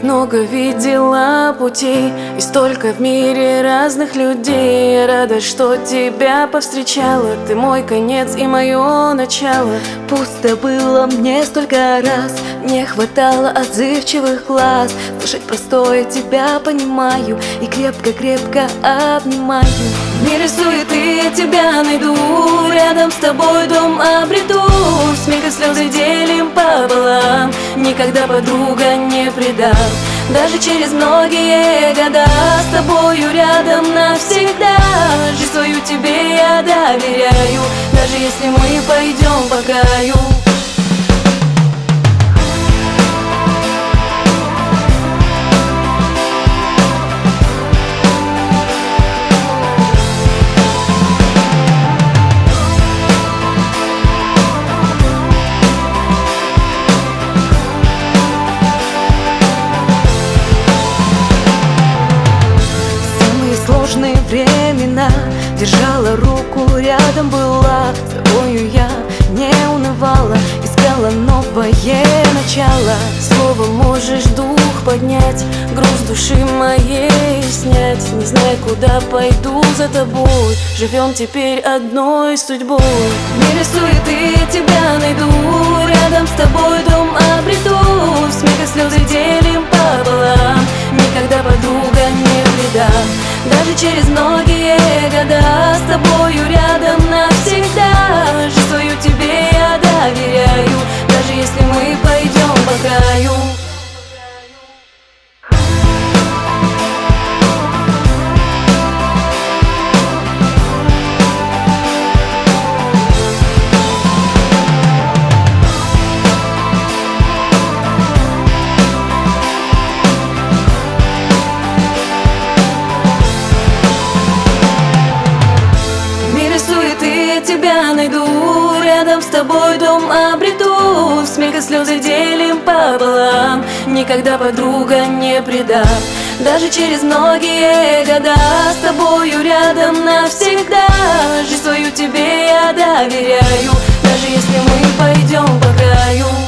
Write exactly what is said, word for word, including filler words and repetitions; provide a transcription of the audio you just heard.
много видела путей, и столько в мире разных людей. Я рада, что тебя повстречала, ты мой конец и мое начало. Пусто было мне столько раз, не хватало отзывчивых глаз. Слышать простое тебя понимаю и крепко-крепко обнимаю. В мире суеты я тебя найду, рядом с тобой дом обрету. Смех и слезы делим пополам, никогда подруга не предам. Даже через многие года с тобою рядом навсегда. Жизнь свою тебе я доверяю, даже если мы пойдем по краю. Сложные времена держала руку, рядом была. С тобою я не унывала, искала новое начало. Словом можешь дух поднять, груз души моей снять. Не знаю, куда пойду за тобой, живем теперь одной судьбой. В мире суеты я тебя найду, рядом с тобой дом обрету. Смех и слезы делим пополам, никогда подруга не предам. Даже через многие года с тобою рядом навсегда. Жизнь свою тебе я доверяю, даже если мы пойдем по краю. Тебя найду, рядом с тобой дом обрету. Смех и слезы делим пополам, никогда подруга не предам. Даже через многие года с тобою рядом навсегда. Жизнь свою тебе я доверяю, даже если мы пойдем по краю.